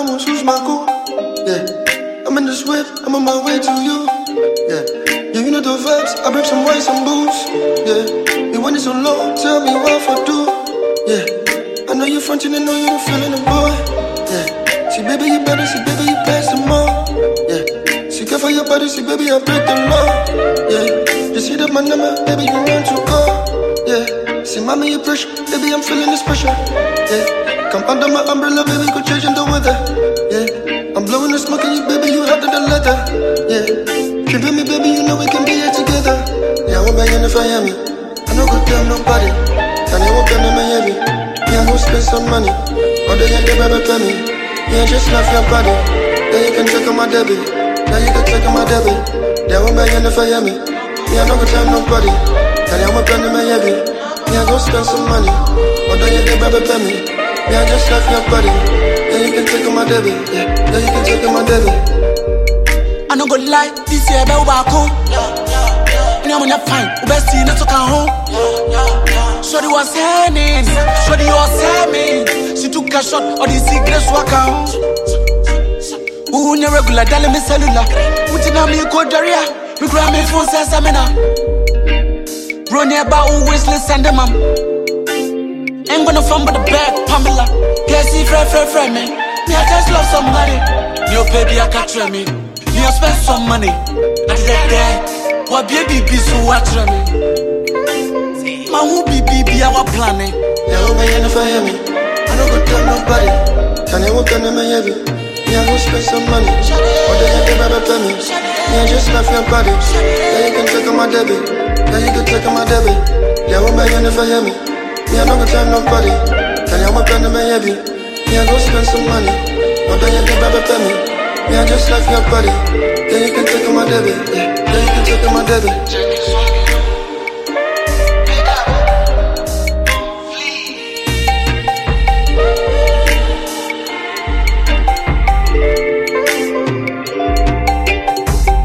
won't lose my cool. Yeah, I'm in this whip, I'm on my way to you. Yeah, you know the vibes, I bring some wine, some booze. Yeah, you want it so low, tell me what I do. Yeah, I know you frontin', I know you the feeling the boy. Yeah, see baby you better, see baby you pass the more. Yeah, see care for your body, see baby I break the law. Yeah, you see that my number, baby you want to go. Yeah, see mommy you pressure, baby I'm feeling this pressure. Yeah, come under my umbrella, baby go change the weather. Yeah, I'm blowing the smoke and you, baby you out of the leather. Yeah, you feel me, baby you know we can be here together. Yeah, I won't buy in if I am me. I no go tell nobody. And I won't come to Miami. Yeah, I go spend some money. Or they get baby pay me. Yeah, just love your body. Then you can take on my debit. Now you can take on my debit. Yeah, I won't buy in if I am me. Yeah, I no go tell nobody. And I won't come to Miami. Yeah, I go spend some money. Or they get baby pay me. Yeah, just love your body. Then you can take on my debit. Yeah, then you can take on my debit. I no go lie, this year better walk home. I'm on your fine, best see not to come home. Shorty was hanging, Shorty was having. She took a shot, or the cigarettes walk out. Who in regular, dial me cellular. Mutina me code area, we grab me phone says I'm in a. Run about always listen to mom. Ain't gonna fumble the bag, Pamela. Guess he friend me. Me I just love somebody. Yo baby I can't try me. Me I spend some money. I did that. What baby be so watch me? Man who be our planning. Yeah, who may end if I hear me? I don't go tell nobody. Can you walk under my heavy? Yeah, I go spend some money. Or they get baby pay me. Yeah, just love your body. Yeah, you can take on my debit. Yeah, you can take on my debit. Yeah, who may end if I hear me? Yeah, I don't go tell nobody. Can you walk under my heavy? Yeah, I go spend some money. Or they get baby pay me. Yeah, just love your body. Yeah, you can take on my debit. Yeah, you can take on my debit.